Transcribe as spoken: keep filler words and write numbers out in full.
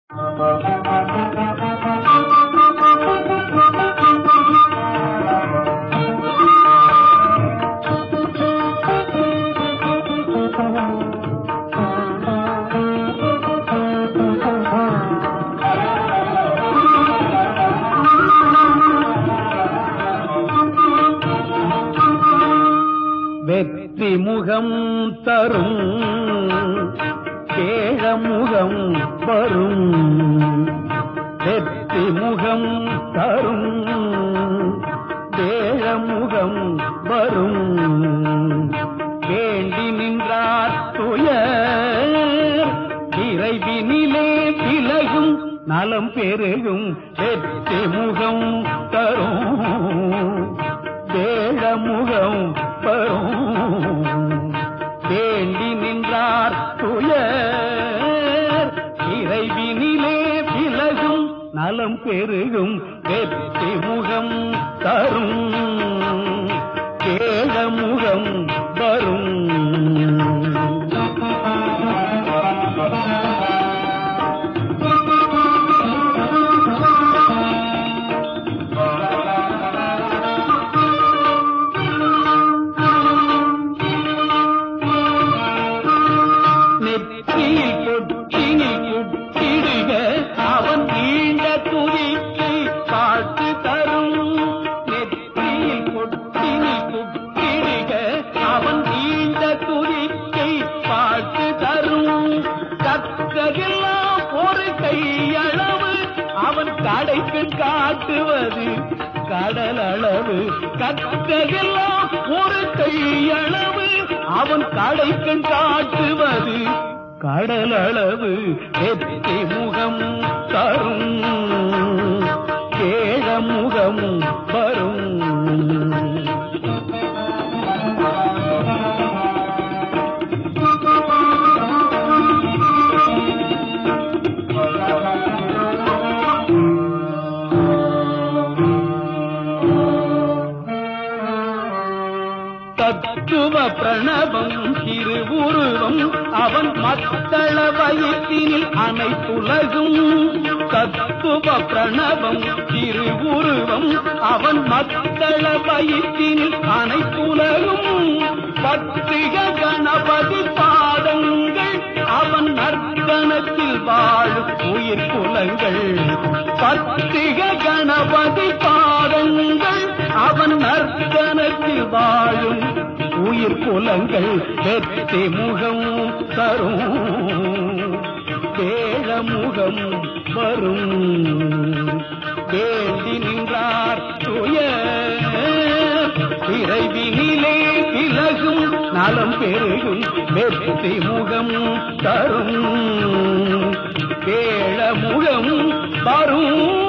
வெற்றி முகம் தரும் கேழமுகம் வரும், வெற்றி முகம் தரும் கேழமுகம் வரும். வேண்டி நின்றார் துயர் இறைவினிலே விலகும், நலம் பெருகும். வெற்றி முகம் தரும் கேழமுகம் வரும். வேண்டி நின்றார் துயர் இறைவினிலே விலகும், நலம் பெருகும். வெற்றி முகம் தரும் கேழமுகம் வரும். அவன் நீண்ட துதிக்கு பாட்டு தரும், நெற்றியில் கொட்டினி குட்டிடுக அவன் நீண்ட துதிக்கை பாட்டு தரும். கற்றதெல்லாம் ஒரு கையளவு அவன் கடைக்கு காட்டுவது கடல் அளவு. கற்றதெல்லாம் ஒரு கையளவு அவன் கடைக்கு காட்டுவது கடல் அளவு. வெற்றி முகம் தரும் கேழமுகம் வரும். தத்துவ பிரணவம் திருவுருவம் அவன் மத்தள வயிற்றினில் அனைத்துலகும். தத்துவ பிரணவம் திருவுருவம் அவன் மத்தள வயிற்றினில் அனைத்துலகும். பத்திக கணபதி பாதங்கள் அவன் நற்கணத்தில் வாழும் உயிர் குலங்கள். பத்திக கணபதி பாதங்கள் அவன் நற்கணத்தில் வாழும் உயிர் குலங்கள். வெற்றி முகம் தரும் கேழமுகம் வரும். வேண்டி நின்றார் துயர் இறைவினிலே விலகும், நலம் பெருகும். வெற்றி முகம் தரும் கேழமுகம் வரும்.